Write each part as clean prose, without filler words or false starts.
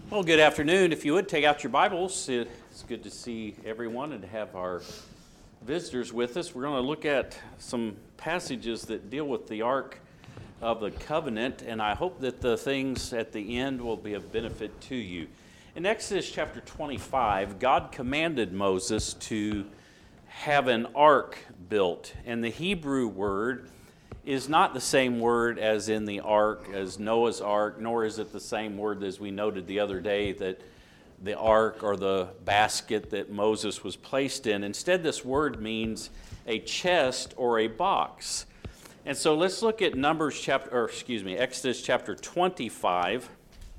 Well, good afternoon. If you would take out your Bibles, it's good to see everyone and to have our visitors with us. We're going to look at some passages that deal with the Ark of the Covenant, and I hope that the things at the end will be of benefit to you. In Exodus chapter 25, God commanded Moses to have an ark built, and the Hebrew word is not the same word as in the ark, as Noah's ark, nor is it the same word as we noted the other day that the ark or the basket that Moses was placed in. Instead, this word means a chest or a box. And so let's look at Exodus chapter 25.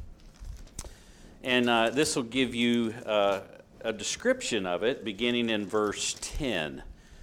And this will give you a description of it beginning in verse 10.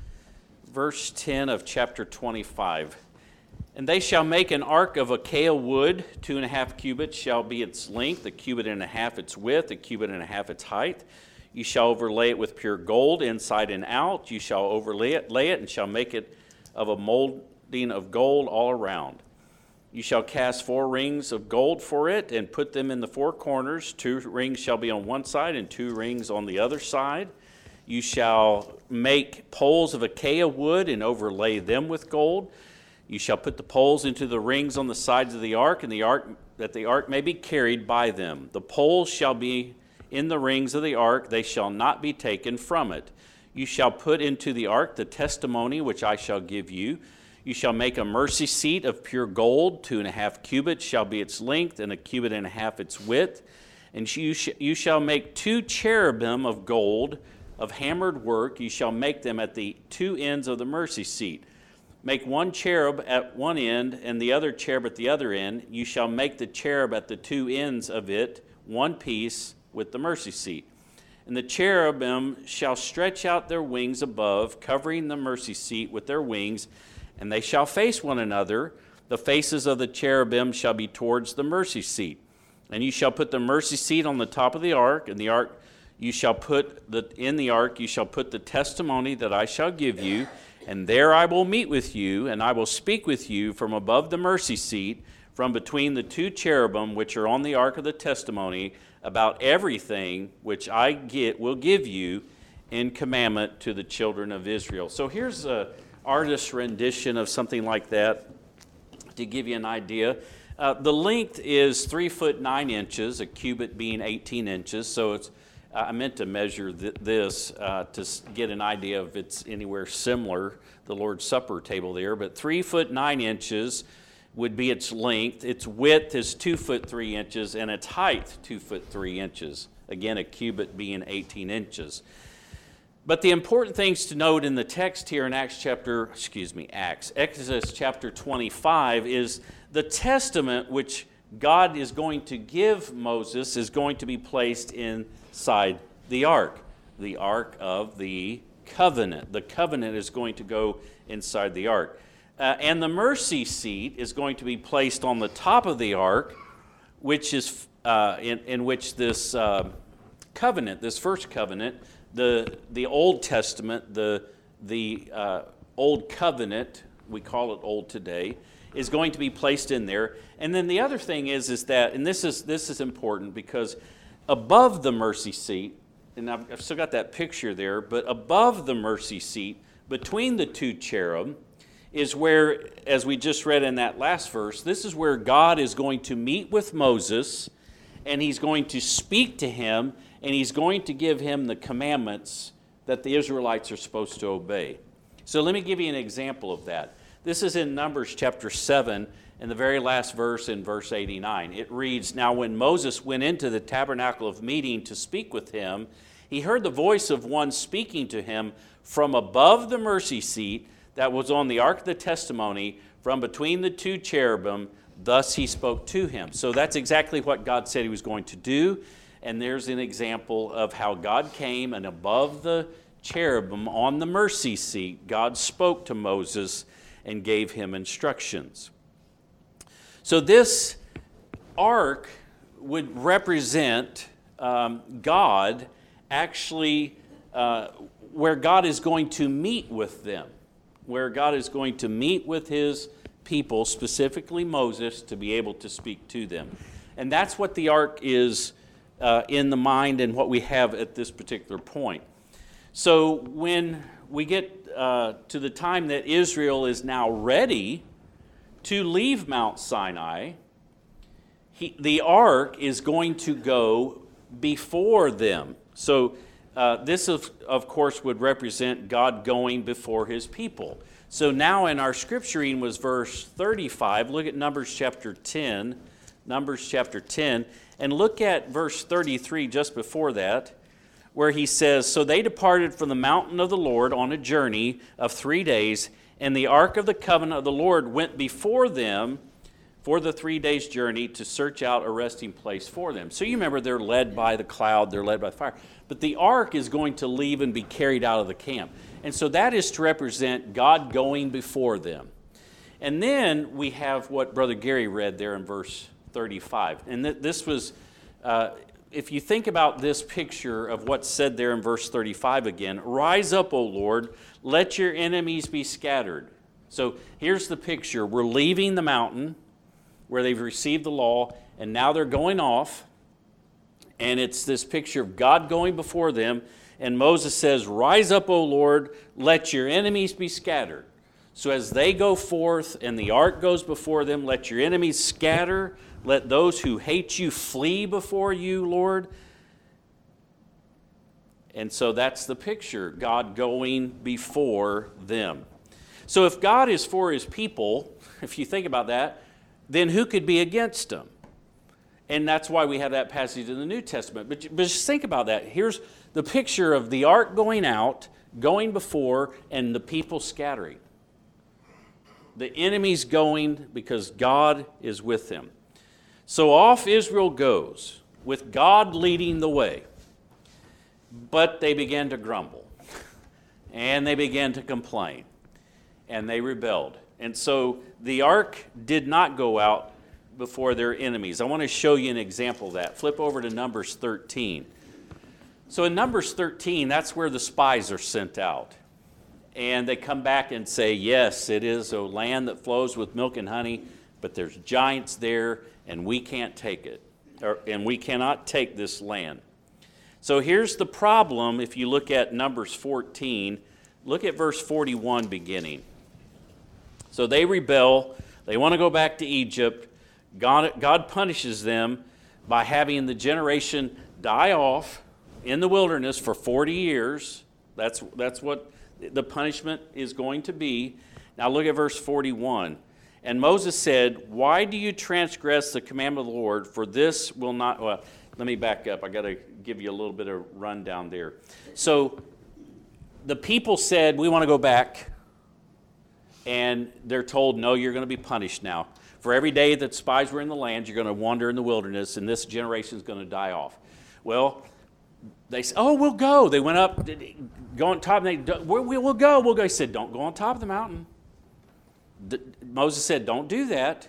Verse 10 of chapter 25. And they shall make an ark of acacia wood, 2.5 cubits shall be its length, 1.5 cubits its width, 1.5 cubits its height. You shall overlay it with pure gold, inside and out. You shall overlay it, and shall make it of a molding of gold all around. You shall cast 4 rings of gold for it, and put them in the 4 corners. 2 rings shall be on one side, and 2 rings on the other side. You shall make poles of acacia wood, and overlay them with gold. You shall put the poles into the rings on the sides of the ark, and that the ark may be carried by them. The poles shall be in the rings of the ark, they shall not be taken from it. You shall put into the ark the testimony which I shall give you. You shall make a mercy seat of pure gold, 2.5 cubits shall be its length, and 1.5 cubits its width. And you shall make 2 cherubim of gold, of hammered work. You shall make them at the 2 ends of the mercy seat. Make 1 cherub at one end, and the other cherub at the other end. You shall make the cherub at the 2 ends of it, one piece with the mercy seat. And the cherubim shall stretch out their wings above, covering the mercy seat with their wings, and they shall face one another. The faces of the cherubim shall be towards the mercy seat. And you shall put the mercy seat on the top of the ark, and the ark you shall put in the ark you shall put the testimony that I shall give you. And there I will meet with you, and I will speak with you from above the mercy seat, from between the 2 cherubim which are on the ark of the testimony, about everything which I will give you in commandment to the children of Israel. So here's an artist's rendition of something like that to give you an idea. The length is 3 foot 9 inches, a cubit being 18 inches, so it's I meant to measure this to get an idea if it's anywhere similar, the Lord's Supper table there, but 3 foot 9 inches would be its length. Its width is 2 foot 3 inches, and its height 2 foot 3 inches. Again, a cubit being 18 inches. But the important things to note in the text here in Exodus chapter 25 is the testament which God is going to give Moses is going to be placed inside the ark of the covenant. The covenant is going to go inside the ark. And the mercy seat is going to be placed on the top of the ark, which is in which this covenant, this first covenant, the Old Testament, the Old Covenant, we call it Old today, is going to be placed in there. And then the other thing is that, and this is important because above the mercy seat, and I've still got that picture there, but above the mercy seat, between the 2 cherub, is where, as we just read in that last verse, this is where God is going to meet with Moses, and he's going to speak to him, and he's going to give him the commandments that the Israelites are supposed to obey. So let me give you an example of that. This is in Numbers chapter 7, in the very last verse in verse 89. It reads, Now when Moses went into the tabernacle of meeting to speak with him, he heard the voice of one speaking to him from above the mercy seat that was on the ark of the testimony, from between the 2 cherubim. Thus he spoke to him. So that's exactly what God said he was going to do. And there's an example of how God came, and above the cherubim on the mercy seat, God spoke to Moses and gave him instructions. So this ark would represent God actually where God is going to meet with them, where God is going to meet with his people, specifically Moses, to be able to speak to them. And that's what the ark is in the mind and what we have at this particular point. So when we get to the time that Israel is now ready to leave Mount Sinai, the ark is going to go before them. So this, of course, would represent God going before his people. So now in our scripture reading was verse 35. Look at Numbers chapter 10. Numbers chapter 10. And look at verse 33 just before that, where he says, "So they departed from the mountain of the Lord on a journey of 3 days, and the ark of the covenant of the Lord went before them for the 3 days' journey to search out a resting place for them." So you remember they're led by the cloud, they're led by the fire. But the ark is going to leave and be carried out of the camp. And so that is to represent God going before them. And then we have what Brother Gary read there in verse 35. And this was, if you think about this picture of what's said there in verse 35 again, "Rise up, O Lord, let your enemies be scattered." So here's the picture. We're leaving the mountain where they've received the law, and now they're going off. And it's this picture of God going before them. And Moses says, "Rise up, O Lord, let your enemies be scattered." So as they go forth and the ark goes before them, let your enemies scatter. Let those who hate you flee before you, Lord. And so that's the picture, God going before them. So if God is for his people, if you think about that, then who could be against them? And that's why we have that passage in the New Testament. But just think about that. Here's the picture of the ark going out, going before, and the people scattering. The enemies going because God is with them. So off Israel goes, with God leading the way. But they began to grumble, and they began to complain, and they rebelled. And so the ark did not go out before their enemies. I want to show you an example of that. Flip over to Numbers 13. So in Numbers 13, that's where the spies are sent out. And they come back and say, "Yes, it is a land that flows with milk and honey, but there's giants there, and we can't take it, and we cannot take this land." So here's the problem. If you look at Numbers 14, look at verse 41 beginning. So they rebel. They want to go back to Egypt. God punishes them by having the generation die off in the wilderness for 40 years. That's what the punishment is going to be. Now look at verse 41. "And Moses said, 'Why do you transgress the commandment of the Lord? For this will not..." Well, let me back up. I got to give you a little bit of rundown there. So the people said, "We want to go back." And they're told, "No, you're going to be punished now. For every day that spies were in the land, you're going to wander in the wilderness, and this generation is going to die off." Well, they said, "Oh, we'll go." They went up, go on top, and we'll go. He said, "Don't go on top of the mountain." Moses said, "Don't do that.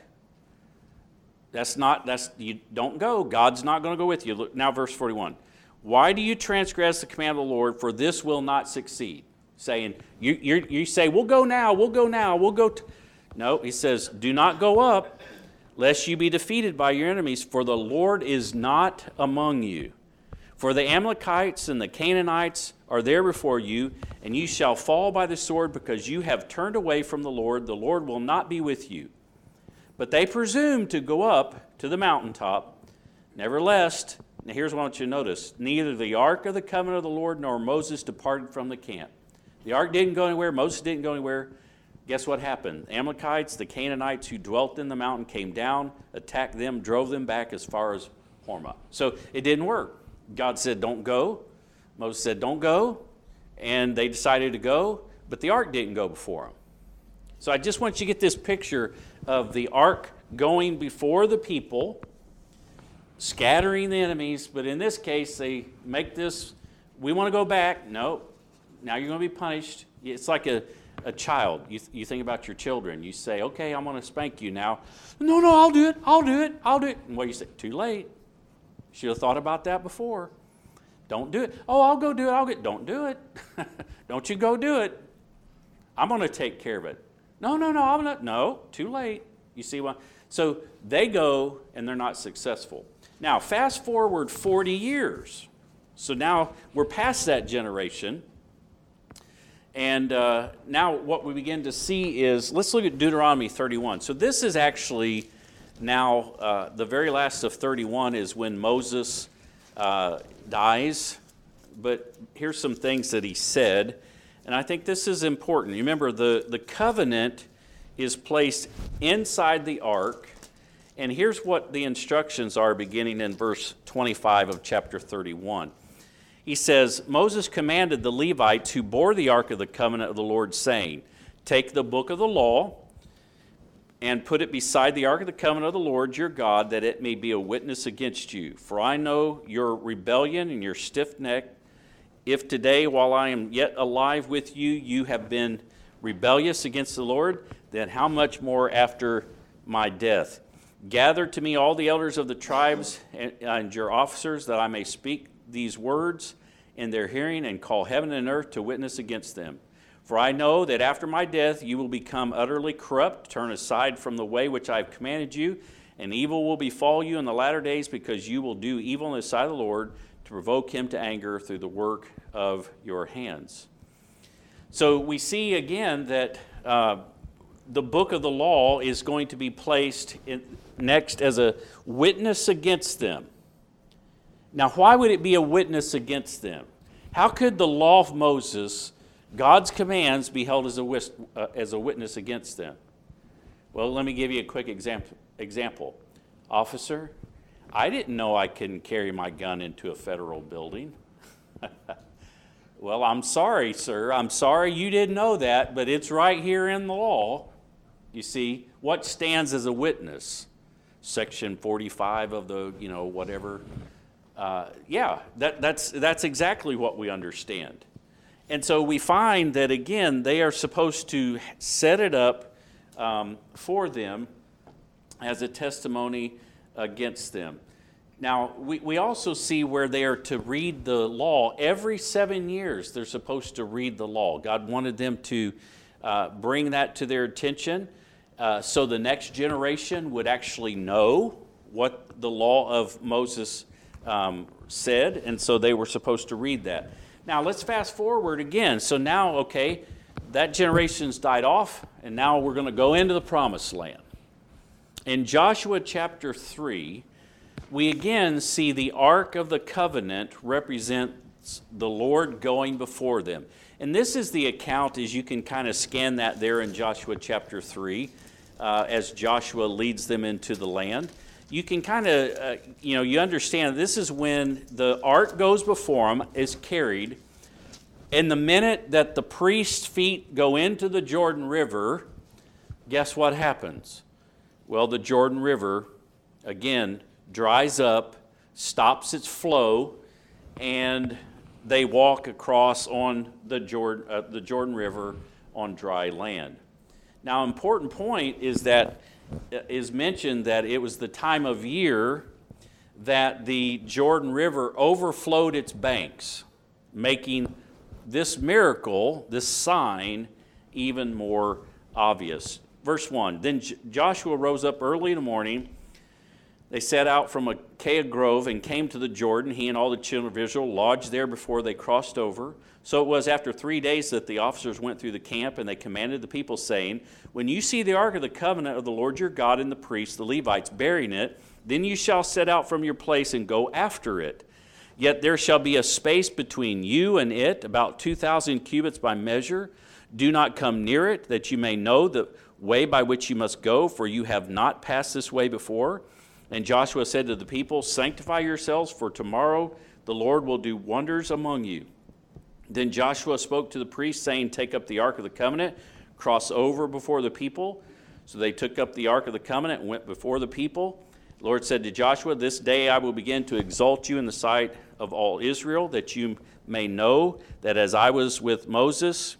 You don't go. God's not going to go with you." Look, now verse 41. "Why do you transgress the command of the Lord? For this will not succeed." Saying, you say, "We'll go now, we'll go now, we'll go." No, he says, "Do not go up, lest you be defeated by your enemies, for the Lord is not among you. For the Amalekites and the Canaanites are there before you, and you shall fall by the sword, because you have turned away from the Lord. The Lord will not be with you." But they presumed to go up to the mountaintop. Nevertheless, now here's what I want you to notice. Neither the ark of the covenant of the Lord nor Moses departed from the camp. The ark didn't go anywhere. Moses didn't go anywhere. Guess what happened? The Amalekites, the Canaanites who dwelt in the mountain came down, attacked them, drove them back as far as Hormah. So it didn't work. God said, "Don't go." Moses said, "Don't go." And they decided to go, but the ark didn't go before them. So I just want you to get this picture of the ark going before the people, scattering the enemies, but in this case, they make this, "We want to go back." No, now you're going to be punished. It's like a child. You think about your children. You say, "Okay, I'm going to spank you now." "No, I'll do it. And what do you say? "Too late. Should have thought about that before. Don't do it." "Oh, I'll go do it. Don't do it. Don't you go do it. I'm going to take care of it." No, I'm not. No, too late. You see what? So they go and they're not successful. Now, fast forward 40 years. So now we're past that generation. And now what we begin to see is, let's look at Deuteronomy 31. So this is actually now the very last of 31 is when Moses dies. But here's some things that he said. And I think this is important. Remember, the covenant is placed inside the ark. And here's what the instructions are beginning in verse 25 of chapter 31. He says, Moses commanded the Levites who bore the ark of the covenant of the Lord, saying, take the book of the law and put it beside the ark of the covenant of the Lord your God, that it may be a witness against you. For I know your rebellion and your stiff neck. If today, while I am yet alive with you, you have been rebellious against the Lord, then how much more after my death? Gather to me all the elders of the tribes and your officers, that I may speak these words in their hearing and call heaven and earth to witness against them. For I know that after my death you will become utterly corrupt, turn aside from the way which I have commanded you, and evil will befall you in the latter days, because you will do evil in the sight of the Lord, to provoke him to anger through the work of your hands. So we see again that the book of the law is going to be placed next as a witness against them. Now, why would it be a witness against them? How could the law of Moses, God's commands, be held as a witness against them? Well, let me give you a quick example. Officer, I didn't know I couldn't carry my gun into a federal building. Well, I'm sorry, sir. I'm sorry you didn't know that, but it's right here in the law. You see, what stands as a witness? Section 45 of the, whatever. That's exactly what we understand. And so we find that, again, they are supposed to set it up for them as a testimony against them. Now, we also see where they are to read the law. Every 7 years, they're supposed to read the law. God wanted them to bring that to their attention so the next generation would actually know what the law of Moses said, and so they were supposed to read that. Now, let's fast forward again. So now, okay, that generation's died off, and now we're going to go into the promised land. In Joshua chapter 3, we again see the Ark of the Covenant represents the Lord going before them. And this is the account, as you can kind of scan that there in Joshua chapter 3, as Joshua leads them into the land. You can kind of, you understand this is when the ark goes before them, is carried, and the minute that the priest's feet go into the Jordan River, guess what happens? Well, the Jordan River, again, dries up, stops its flow, and they walk across on the Jordan River on dry land. Now, important point is that is mentioned that it was the time of year that the Jordan River overflowed its banks, making this miracle, this sign, even more obvious. Verse 1, then Joshua rose up early in the morning. They set out from Acacia Grove and came to the Jordan. He and all the children of Israel lodged there before they crossed over. So it was after 3 days that the officers went through the camp, and they commanded the people, saying, when you see the ark of the covenant of the Lord your God and the priests, the Levites, bearing it, then you shall set out from your place and go after it. Yet there shall be a space between you and it, about 2,000 cubits by measure. Do not come near it, that you may know the way by which you must go, for you have not passed this way before. And Joshua said to the people, sanctify yourselves, for tomorrow the Lord will do wonders among you. Then Joshua spoke to the priests, saying, take up the ark of the covenant, cross over before the people. So they took up the ark of the covenant and went before the people. The Lord said to Joshua, this day I will begin to exalt you in the sight of all Israel, that you may know that as I was with Moses,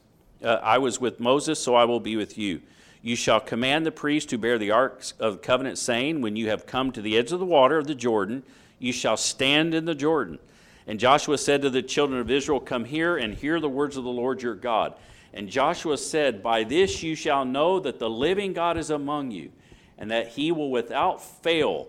so I will be with you. You shall command the priests to bear the ark of the covenant, saying, when you have come to the edge of the water of the Jordan, you shall stand in the Jordan. And Joshua said to the children of Israel, come here and hear the words of the Lord your God. And Joshua said, by this you shall know that the living God is among you, and that he will without fail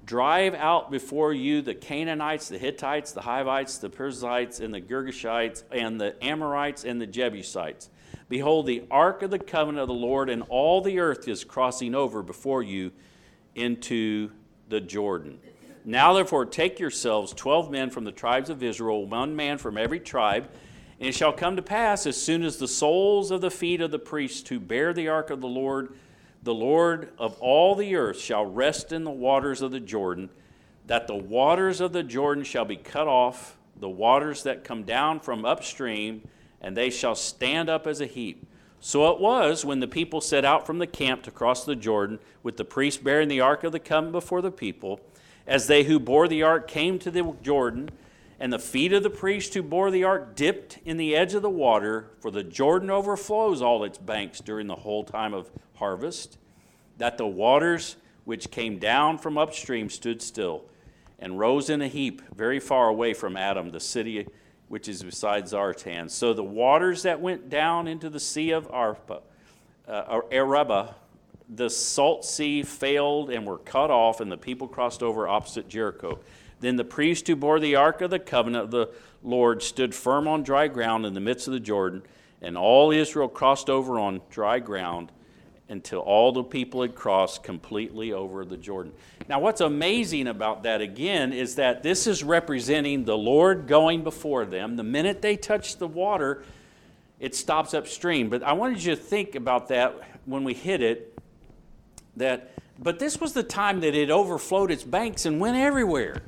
drive out before you the Canaanites, the Hittites, the Hivites, the Perizzites, and the Girgashites, and the Amorites, and the Jebusites. Behold, the ark of the covenant of the Lord, and all the earth is crossing over before you into the Jordan. Now therefore take yourselves 12 men from the tribes of Israel, 1 man from every tribe, and it shall come to pass, as soon as the soles of the feet of the priests who bear the ark of the Lord of all the earth shall rest in the waters of the Jordan, that the waters of the Jordan shall be cut off, the waters that come down from upstream, and they shall stand up as a heap. So it was when the people set out from the camp to cross the Jordan, with the priest bearing the ark of the covenant before the people, as they who bore the ark came to the Jordan, and the feet of the priest who bore the ark dipped in the edge of the water, for the Jordan overflows all its banks during the whole time of harvest, that the waters which came down from upstream stood still, and rose in a heap very far away from Adam, the city which is beside Zartan. So the waters that went down into the sea of Arabah, the salt sea, failed and were cut off, and the people crossed over opposite Jericho. Then the priest who bore the ark of the covenant of the Lord stood firm on dry ground in the midst of the Jordan, and all Israel crossed over on dry ground until all the people had crossed completely over the Jordan. Now what's amazing about that again is that this is representing the Lord going before them. The minute they touch the water, it stops upstream. But I wanted you to think about that when we hit it, but this was the time that it overflowed its banks and went everywhere.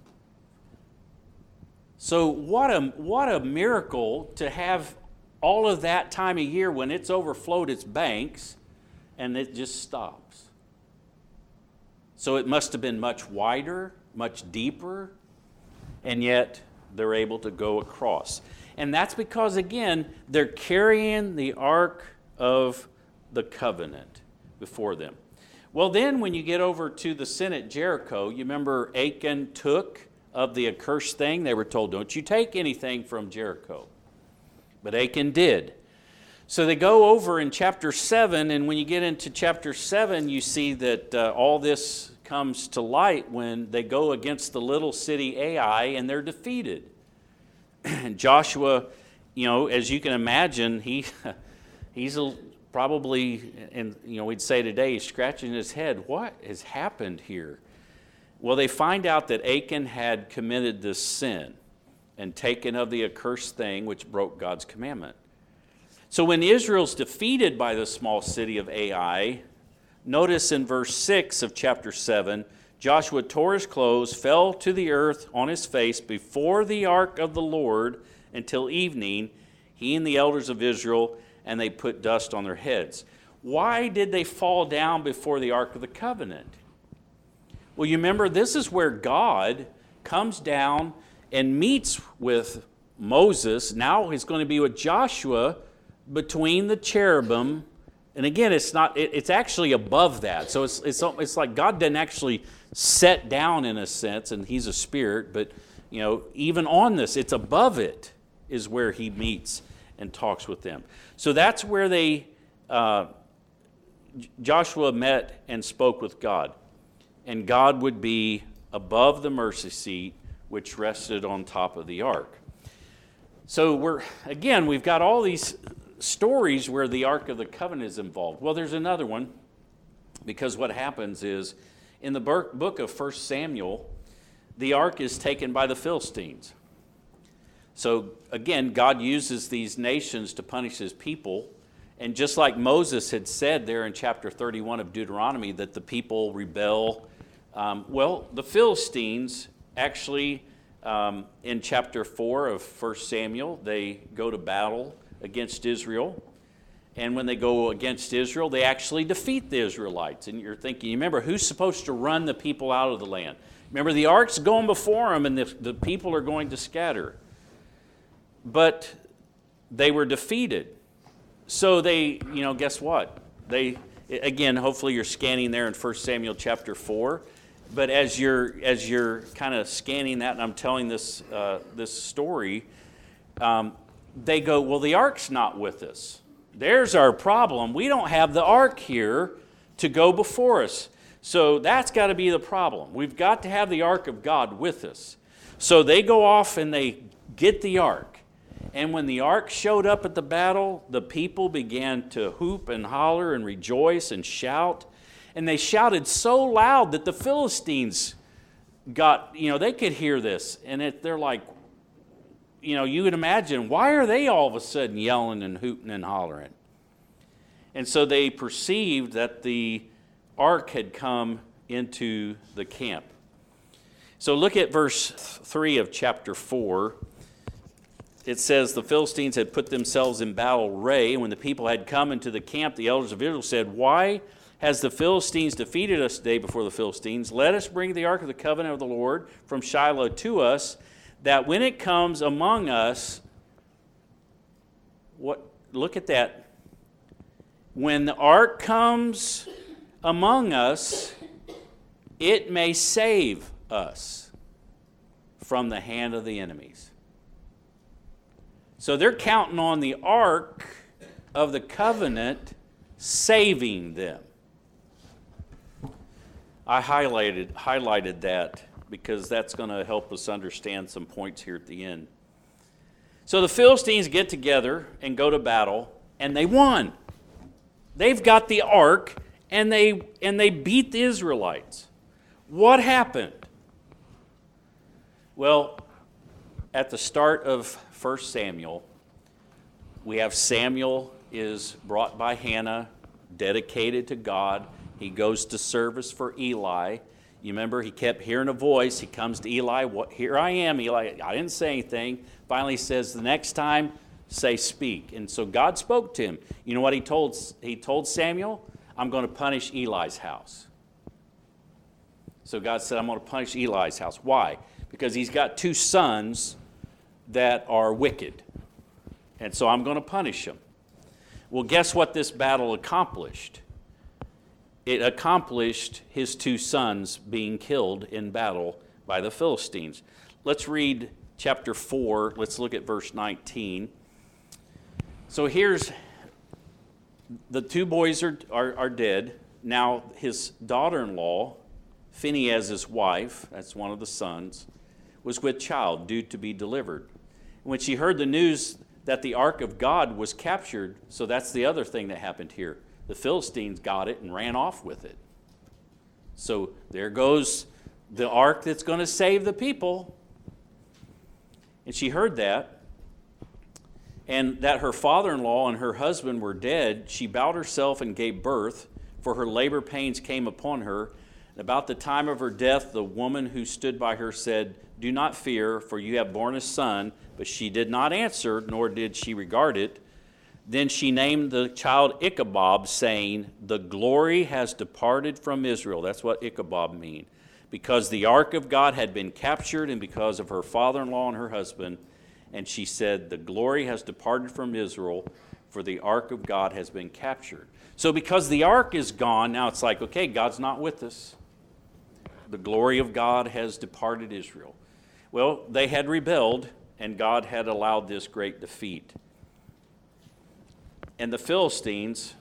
So what a miracle to have all of that time of year when it's overflowed its banks and it just stops. So it must have been much wider, much deeper, and yet they're able to go across. And that's because, again, they're carrying the Ark of the Covenant before them. Well, then when you get over to the sin at Jericho, you remember Achan took of the accursed thing. They were told, don't you take anything from Jericho. But Achan did. So they go over in chapter 7, and when you get into chapter 7, you see that all this comes to light when they go against the little city Ai, and they're defeated. And Joshua, as you can imagine, he's probably, and we'd say today, he's scratching his head. What has happened here? Well, they find out that Achan had committed this sin and taken of the accursed thing which broke God's commandment. So when Israel's defeated by the small city of Ai, notice in verse 6 of chapter 7, Joshua tore his clothes, fell to the earth on his face before the ark of the Lord until evening, he and the elders of Israel, and they put dust on their heads. Why did they fall down before the ark of the covenant? Well, you remember, this is where God comes down and meets with Moses. Now he's going to be with Joshua between the cherubim. And again, it's actually above that. So it's like God doesn't actually set down in a sense, and he's a spirit, but even on this, it's above it is where he meets and talks with them. So that's where Joshua met and spoke with God. And God would be above the mercy seat, which rested on top of the ark. So we've got all these stories where the Ark of the Covenant is involved. Well, there's another one, because what happens is, in the book of 1 Samuel, the ark is taken by the Philistines. So again, God uses these nations to punish his people. And just like Moses had said there in chapter 31 of Deuteronomy that the people rebel, the Philistines actually, in chapter 4 of 1 Samuel, they go to battle against Israel. And when they go against Israel, they actually defeat the Israelites. And you're thinking, remember, who's supposed to run the people out of the land? Remember, the ark's going before them, and the people are going to scatter. But they were defeated. So they, guess what? Again, hopefully you're scanning there in 1 Samuel chapter 4. But as you're kind of scanning that, and I'm telling this story, they go, well, the ark's not with us. There's our problem. We don't have the ark here to go before us. So that's got to be the problem. We've got to have the ark of God with us. So they go off and they get the ark. And when the ark showed up at the battle, the people began to hoop and holler and rejoice and shout. And they shouted so loud that the Philistines got, they could hear this. And they're like, you would imagine, why are they all of a sudden yelling and hooting and hollering? And so they perceived that the ark had come into the camp. So look at verse 3 of chapter 4. It says, the Philistines had put themselves in battle array. And when the people had come into the camp, the elders of Israel said, why has the Philistines defeated us today before the Philistines? Let us bring the ark of the covenant of the Lord from Shiloh to us, that when it comes among us, look at that. When the ark comes among us, it may save us from the hand of the enemies. So they're counting on the ark of the covenant saving them. I highlighted that because that's going to help us understand some points here at the end. So the Philistines get together and go to battle, and they won. They've got the ark, and they beat the Israelites. What happened? Well, at the start of 1 Samuel, we have Samuel is brought by Hannah, dedicated to God. He goes to service for Eli. You remember, he kept hearing a voice. He comes to Eli. Here I am, Eli. I didn't say anything. Finally, he says, the next time, say speak. And so God spoke to him. You know what he told Samuel? I'm going to punish Eli's house. So God said, I'm going to punish Eli's house. Why? Because he's got 2 sons that are wicked. And so I'm going to punish them. Well, guess what this battle accomplished? It accomplished his 2 sons being killed in battle by the Philistines. Let's read chapter 4. Let's look at verse 19. So here's the 2 boys are dead. Now his daughter-in-law, Phinehas' wife, that's one of the sons, was with child, due to be delivered. When she heard the news that the ark of God was captured, so that's the other thing that happened here. The Philistines got it and ran off with it. So there goes the ark that's going to save the people. And she heard that, and that her father-in-law and her husband were dead. She bowed herself and gave birth, for her labor pains came upon her. And about the time of her death, the woman who stood by her said, do not fear, for you have borne a son. But she did not answer, nor did she regard it. Then she named the child Ichabod, saying, the glory has departed from Israel. That's what Ichabod means. Because the ark of God had been captured, and because of her father-in-law and her husband. And she said, the glory has departed from Israel, for the ark of God has been captured. So because the ark is gone, now it's like, okay, God's not with us. The glory of God has departed Israel. Well, they had rebelled, and God had allowed this great defeat. And the Philistines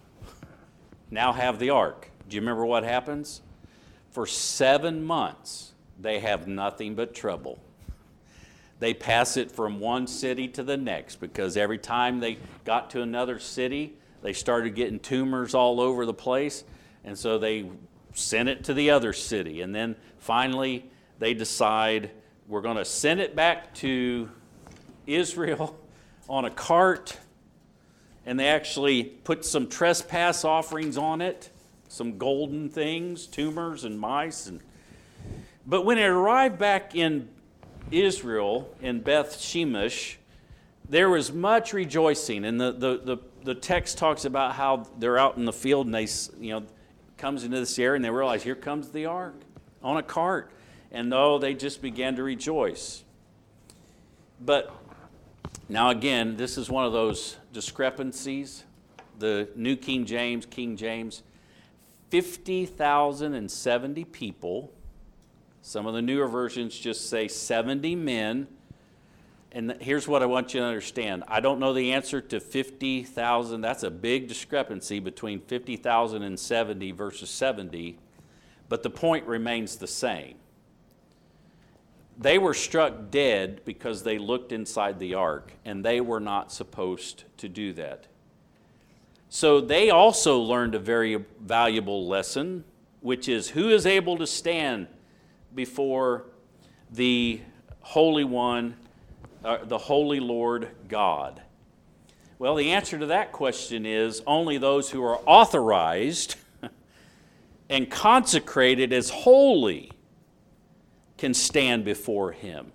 now have the ark. Do you remember what happens? For 7 months, they have nothing but trouble. They pass it from one city to the next, because every time they got to another city, they started getting tumors all over the place, and so they sent it to the other city. And then finally, they decide, we're going to send it back to Israel on a cart. And they actually put some trespass offerings on it, some golden things, tumors and mice. But when it arrived back in Israel, in Beth Shemesh, there was much rejoicing. And the text talks about how they're out in the field, and they, comes into this area, and they realize, here comes the ark on a cart. And they just began to rejoice. But now again, this is one of those discrepancies. The New King James, 50,070 people. Some of the newer versions just say 70 men. And here's what I want you to understand. I don't know the answer to 50,000. That's a big discrepancy between 50,000 and 70 versus 70. But the point remains the same. They were struck dead because they looked inside the ark, and they were not supposed to do that. So they also learned a very valuable lesson, which is, who is able to stand before the Holy One, the Holy Lord God? Well, the answer to that question is only those who are authorized and consecrated as holy can stand before him.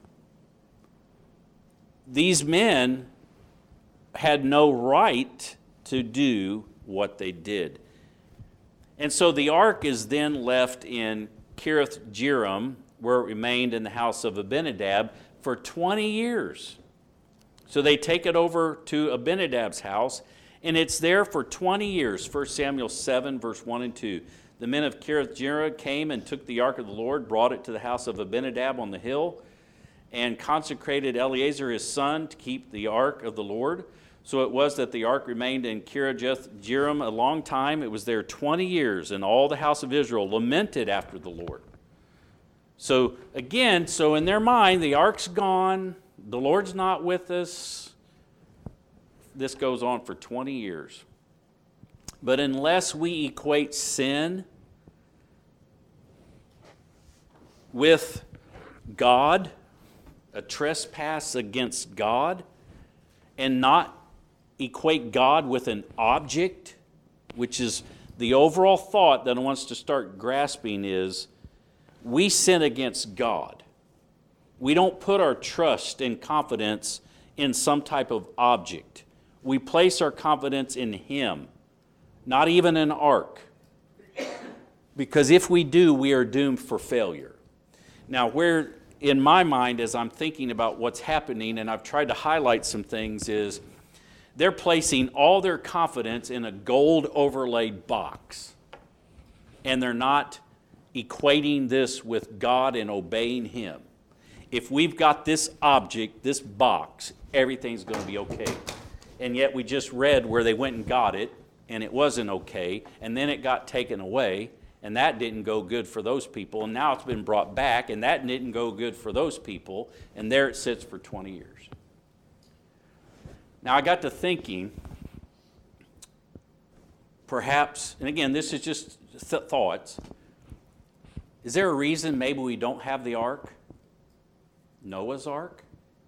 These men had no right to do what they did. And so the ark is then left in Kiriath Jearim, where it remained in the house of Abinadab for 20 years. So they take it over to Abinadab's house, and it's there for 20 years. 1 Samuel 7, verse 1 and 2. The men of Kiriath Jearim came and took the ark of the Lord, brought it to the house of Abinadab on the hill, and consecrated Eleazar his son to keep the ark of the Lord. So it was that the ark remained in Kiriath Jearim a long time. It was there 20 years, and all the house of Israel lamented after the Lord. So again, in their mind, the ark's gone, the Lord's not with us. This goes on for 20 years. But unless we equate sin with God, a trespass against God, and not equate God with an object, which is the overall thought that I want us to start grasping is, we sin against God. We don't put our trust and confidence in some type of object. We place our confidence in Him, not even an ark. Because if we do, we are doomed for failure. Now, where in my mind, as I'm thinking about what's happening, and I've tried to highlight some things, is they're placing all their confidence in a gold overlaid box. And they're not equating this with God and obeying Him. If we've got this object, this box, everything's going to be okay. And yet we just read where they went and got it, and it wasn't okay, and then it got taken away, and that didn't go good for those people, and now it's been brought back, and that didn't go good for those people, and there it sits for 20 years. Now I got to thinking, perhaps, and again, this is just thoughts, is there a reason maybe we don't have the ark? Noah's ark?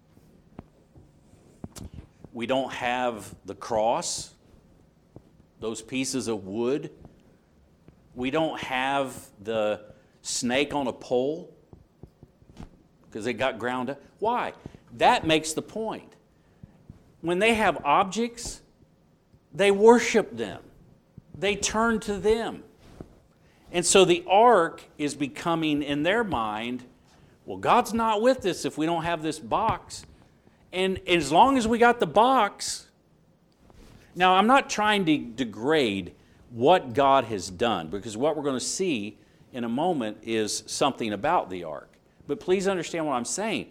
We don't have the cross, those pieces of wood. We don't have the snake on a pole because it got ground up. Why? That makes the point. When they have objects, they worship them. They turn to them. And so the ark is becoming, in their mind, well, God's not with us if we don't have this box. And as long as we got the box, now I'm not trying to degrade what God has done, because what we're going to see in a moment is something about the ark. But please understand what I'm saying.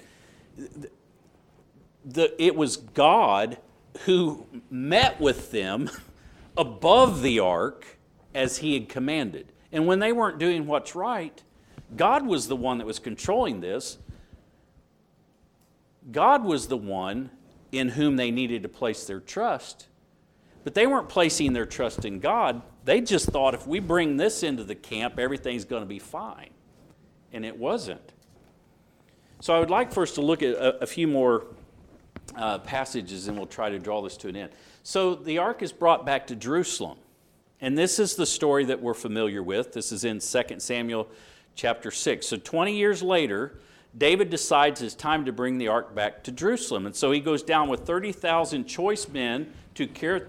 It was God who met with them above the ark as He had commanded. And when they weren't doing what's right, God was the one that was controlling this. God was the one in whom they needed to place their trust. But they weren't placing their trust in God. They just thought if we bring this into the camp, everything's going to be fine. And it wasn't. So I would like for us to look at a few more passages, and we'll try to draw this to an end. So the ark is brought back to Jerusalem. And this is the story that we're familiar with. This is in 2 Samuel chapter 6. So 20 years later, David decides it's time to bring the ark back to Jerusalem. And so he goes down with 30,000 choice men to Kiriath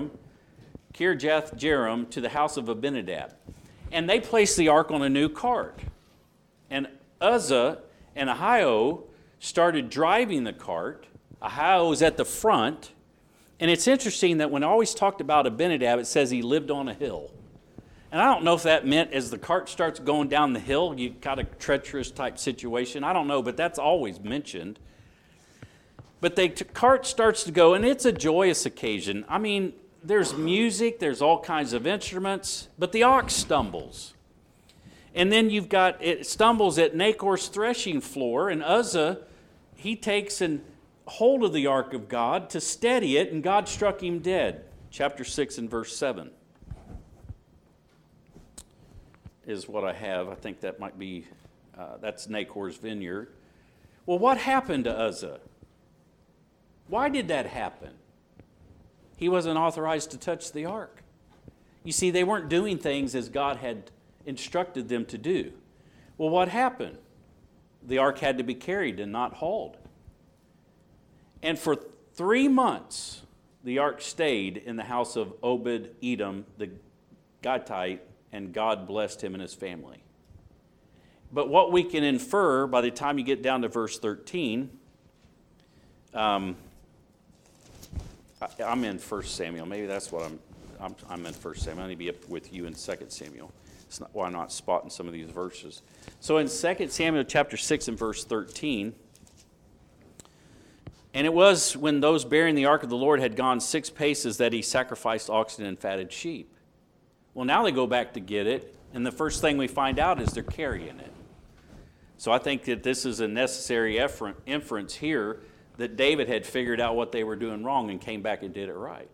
Jearim, to the house of Abinadab. And they place the ark on a new cart. And Uzzah and Ahio started driving the cart. Ahio was at the front. And it's interesting that when I always talked about Abinadab, it says he lived on a hill. And I don't know if that meant as the cart starts going down the hill, you got a treacherous type situation. I don't know, but that's always mentioned. But the cart starts to go, and it's a joyous occasion. I mean, there's music, there's all kinds of instruments, but the ox stumbles. And then it stumbles at Nachor's threshing floor, and Uzzah, he takes and hold of the ark of God to steady it, and God struck him dead. Chapter 6 and verse 7 is what I have. I think that might be, that's Nachor's vineyard. Well, what happened to Uzzah? Why did that happen? He wasn't authorized to touch the ark. You see, they weren't doing things as God had instructed them to do. Well, what happened? The ark had to be carried and not hauled. And for 3 months, the ark stayed in the house of Obed-Edom, the Gittite, and God blessed him and his family. But what we can infer by the time you get down to verse 13, I'm in 1 Samuel. Maybe that's what I'm in 1 Samuel. I need to be up with you in 2 Samuel. It's not why I'm not spotting some of these verses. So in 2 Samuel chapter 6 and verse 13, and it was when those bearing the ark of the Lord had gone 6 paces that he sacrificed oxen and fatted sheep. Well, now they go back to get it, and the first thing we find out is they're carrying it. So I think that this is a necessary inference here that David had figured out what they were doing wrong and came back and did it right.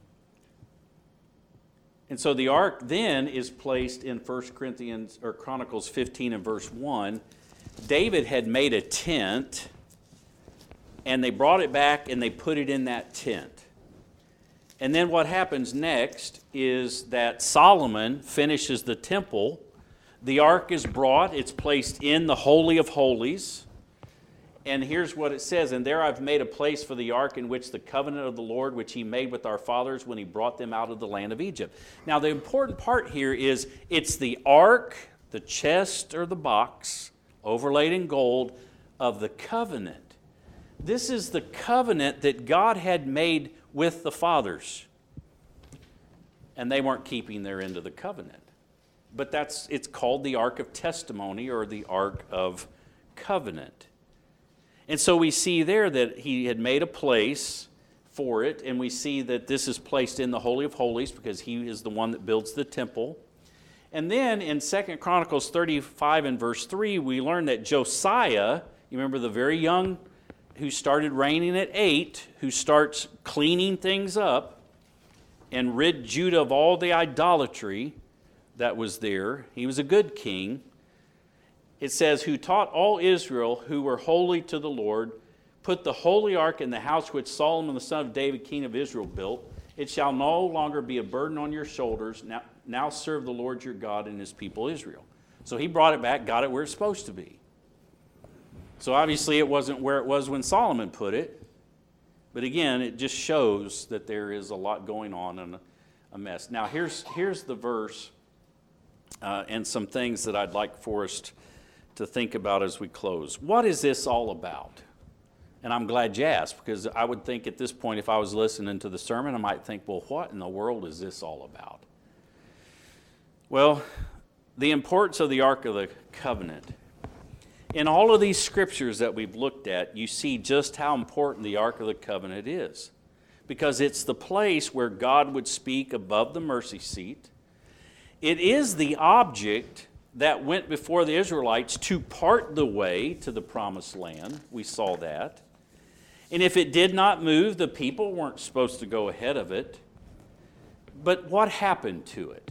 And so the ark then is placed in 1 Corinthians or Chronicles 15 and verse 1. David had made a tent, and they brought it back and they put it in that tent. And then what happens next is that Solomon finishes the temple. The ark is brought, it's placed in the Holy of Holies. And here's what it says, and there I've made a place for the ark in which the covenant of the Lord, which he made with our fathers when he brought them out of the land of Egypt. Now the important part here is it's the ark, the chest or the box, overlaid in gold, of the covenant. This is the covenant that God had made with the fathers. And they weren't keeping their end of the covenant. But it's called the Ark of Testimony or the Ark of Covenant. And so we see there that he had made a place for it, and we see that this is placed in the Holy of Holies because he is the one that builds the temple. And then in 2 Chronicles 35 and verse 3, we learn that Josiah, you remember the very young who started reigning at 8, who starts cleaning things up and rid Judah of all the idolatry that was there. He was a good king. It says, who taught all Israel who were holy to the Lord, put the holy ark in the house which Solomon the son of David, king of Israel, built. It shall no longer be a burden on your shoulders. Now serve the Lord your God and his people Israel. So he brought it back, got it where it's supposed to be. So obviously it wasn't where it was when Solomon put it. But again, it just shows that there is a lot going on and a mess. Now here's the verse and some things that I'd like for us to think about as we close. What is this all about? And I'm glad you asked, because I would think at this point, if I was listening to the sermon, I might think, well, what in the world is this all about? Well, the importance of the Ark of the Covenant. In all of these scriptures that we've looked at, you see just how important the Ark of the Covenant is, because it's the place where God would speak above the mercy seat. It is the object that went before the Israelites to part the way to the promised land. We saw that. And if it did not move, the people weren't supposed to go ahead of it. But what happened to it?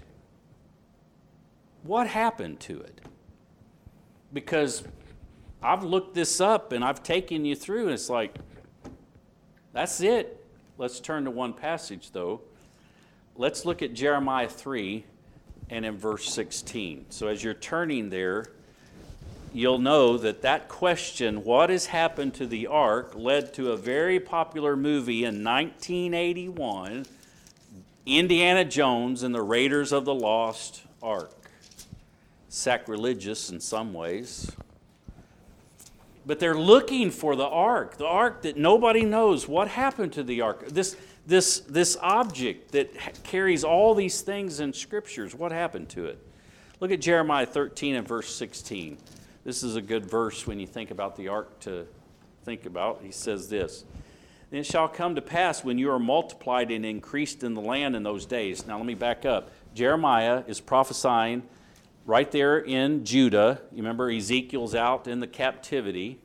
What happened to it? Because I've looked this up and I've taken you through, and it's like, that's it. Let's turn to one passage, though. Let's look at Jeremiah 3. And in verse 16. So as you're turning there, you'll know that question, what has happened to the ark, led to a very popular movie in 1981, Indiana Jones and the Raiders of the Lost Ark. Sacrilegious in some ways. But they're looking for the ark that nobody knows what happened to the ark. This object that carries all these things in scriptures, what happened to it? Look at Jeremiah 13 and verse 16. This is a good verse when you think about the ark to think about. He says this, "Then it shall come to pass when you are multiplied and increased in the land in those days." Now let me back up. Jeremiah is prophesying right there in Judah. You remember Ezekiel's out in the captivity.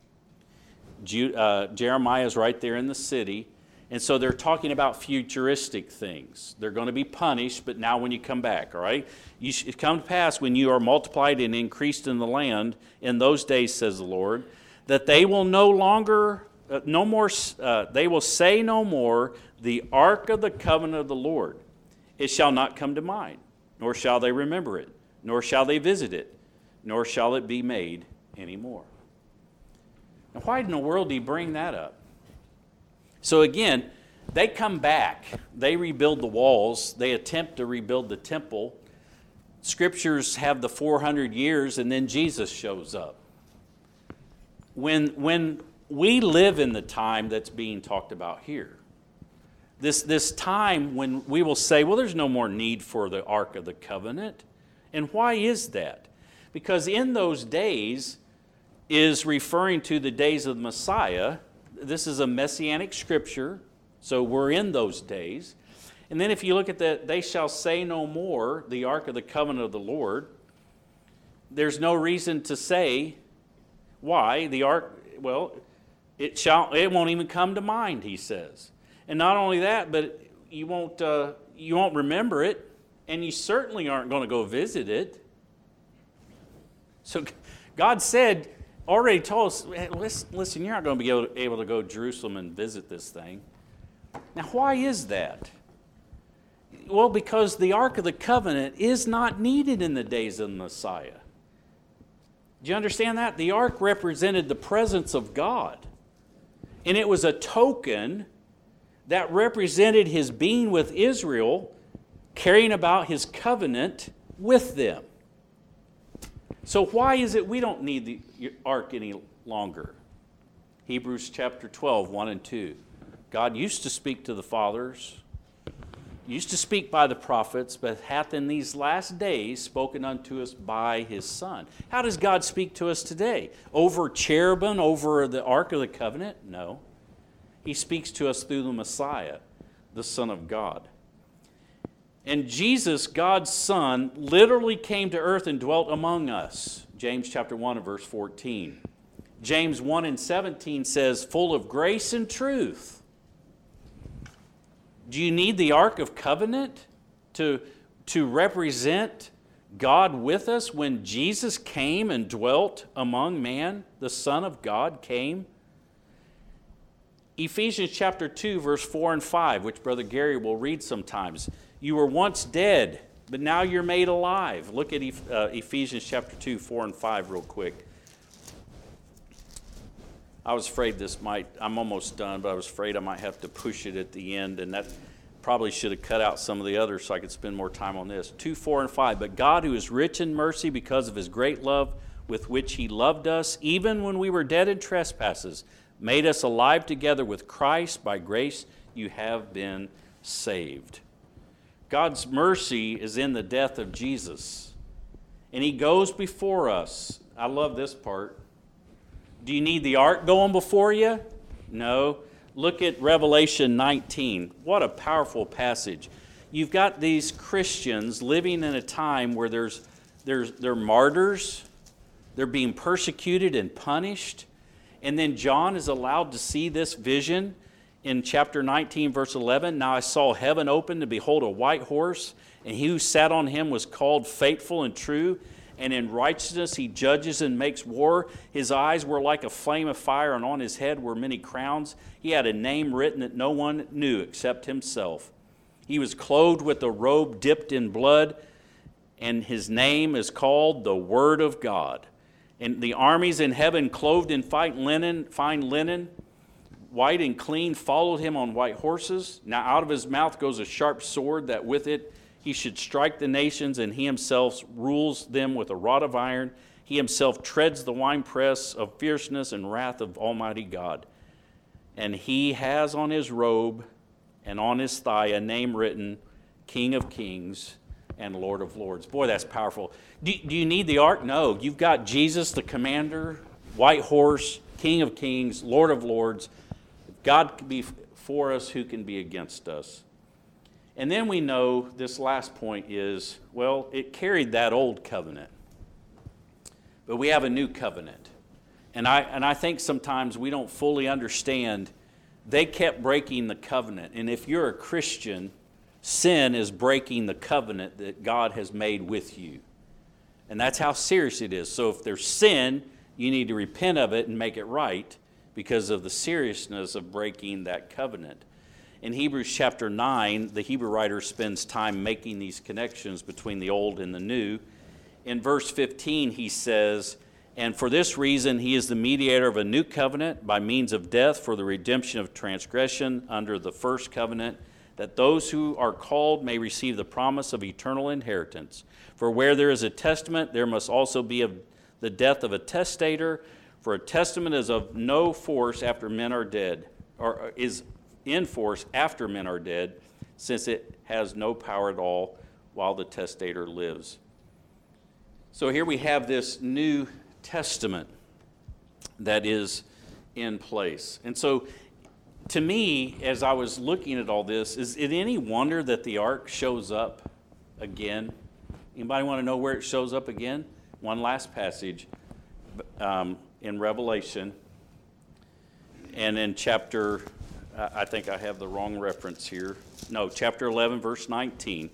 Jeremiah's right there in the city. And so they're talking about futuristic things. They're going to be punished, but now when you come back, all right? It come to pass when you are multiplied and increased in the land in those days, says the Lord, that they will they will say no more, the ark of the covenant of the Lord. It shall not come to mind, nor shall they remember it, nor shall they visit it, nor shall it be made anymore. Now, why in the world do you bring that up? So again, they come back. They rebuild the walls. They attempt to rebuild the temple. Scriptures have the 400 years, and then Jesus shows up. When we live in the time that's being talked about here, this time when we will say, well, there's no more need for the Ark of the Covenant. And why is that? Because in those days is referring to the days of the Messiah. This is a messianic scripture, so we're in those days. And then if you look at that, they shall say no more, the ark of the covenant of the Lord. There's no reason to say why the ark, well, it won't even come to mind, he says. And not only that, but you won't remember it, and you certainly aren't going to go visit it. So God said, already told us, listen, you're not going to be able to go to Jerusalem and visit this thing. Now, why is that? Well, because the Ark of the Covenant is not needed in the days of the Messiah. Do you understand that? The Ark represented the presence of God. And it was a token that represented his being with Israel, carrying about his covenant with them. So why is it we don't need the ark any longer? Hebrews chapter 12, 1 and 2. God used to speak to the fathers, used to speak by the prophets, but hath in these last days spoken unto us by his Son. How does God speak to us today? Over cherubim, over the Ark of the Covenant? No. He speaks to us through the Messiah, the Son of God. And Jesus, God's Son, literally came to earth and dwelt among us. James chapter 1 and verse 14. James 1 and 17 says, full of grace and truth. Do you need the Ark of Covenant to represent God with us when Jesus came and dwelt among man? The Son of God came. Ephesians chapter 2, verse 4 and 5, which Brother Gary will read sometimes. You were once dead, but now you're made alive. Look at Ephesians chapter 2, 4 and 5 real quick. I was afraid I'm almost done, but I was afraid I might have to push it at the end, and that probably should have cut out some of the others so I could spend more time on this. 2, 4 and 5, but God, who is rich in mercy because of his great love with which he loved us, even when we were dead in trespasses, made us alive together with Christ. By grace you have been saved. God's mercy is in the death of Jesus. And he goes before us. I love this part. Do you need the ark going before you? No. Look at Revelation 19. What a powerful passage. You've got these Christians living in a time where they're martyrs. They're being persecuted and punished. And then John is allowed to see this vision in chapter 19, verse 11. Now I saw heaven open, to behold a white horse, and he who sat on him was called Faithful and True, and in righteousness he judges and makes war. His eyes were like a flame of fire, and on his head were many crowns. He had a name written that no one knew except himself. He was clothed with a robe dipped in blood, and his name is called the Word of God. And the armies in heaven, clothed in fine linen, white and clean, followed him on white horses. Now out of his mouth goes a sharp sword, that with it he should strike the nations, and he himself rules them with a rod of iron. He himself treads the winepress of fierceness and wrath of Almighty God. And he has on his robe and on his thigh a name written, King of Kings and Lord of Lords. Boy, that's powerful. Do you need the ark? No. You've got Jesus, the commander, white horse, King of Kings, Lord of Lords. If God can be for us, who can be against us? And then we know this last point is, well, it carried that old covenant. But we have a new covenant. And I think sometimes we don't fully understand. They kept breaking the covenant. And if you're a Christian, sin is breaking the covenant that God has made with you. And that's how serious it is. So if there's sin, you need to repent of it and make it right because of the seriousness of breaking that covenant. In Hebrews chapter 9, the Hebrew writer spends time making these connections between the old and the new. In verse 15, he says, "And for this reason he is the mediator of a new covenant by means of death for the redemption of transgression under the first covenant, that those who are called may receive the promise of eternal inheritance. For where there is a testament, there must also be the death of a testator, for a testament is of no force after men are dead, or is in force after men are dead, since it has no power at all while the testator lives." So here we have this new testament that is in place. And so to me, as I was looking at all this, is it any wonder that the ark shows up again? Anybody want to know where it shows up again? One last passage in Revelation. And in chapter, I think I have the wrong reference here. No, chapter 11, verse 19.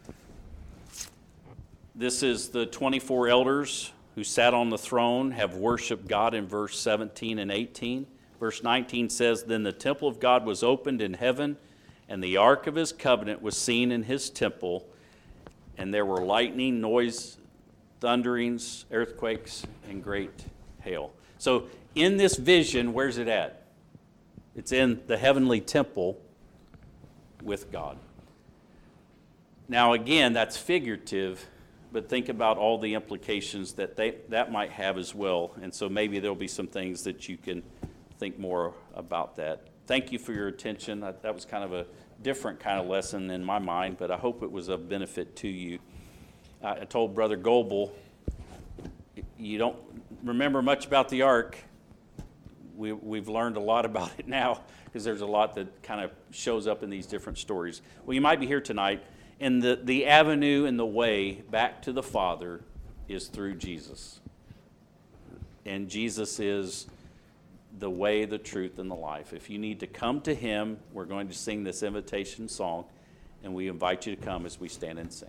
This is the 24 elders who sat on the throne have worshiped God in verse 17 and 18. Verse 19 says, "Then the temple of God was opened in heaven, and the ark of his covenant was seen in his temple, and there were lightning, noise, thunderings, earthquakes, and great hail." So in this vision, where's it at? It's in the heavenly temple with God. Now again, that's figurative, but think about all the implications that might have as well. And so maybe there'll be some things that you can think more about that. Thank you for your attention. That was kind of a different kind of lesson in my mind, but I hope it was of benefit to you. I told Brother Goebel, you don't remember much about the ark. We've learned a lot about it now because there's a lot that kind of shows up in these different stories. Well, you might be here tonight, and the avenue and the way back to the Father is through Jesus. And Jesus is the way, the truth, and the life. If you need to come to him, we're going to sing this invitation song, and we invite you to come as we stand and sing.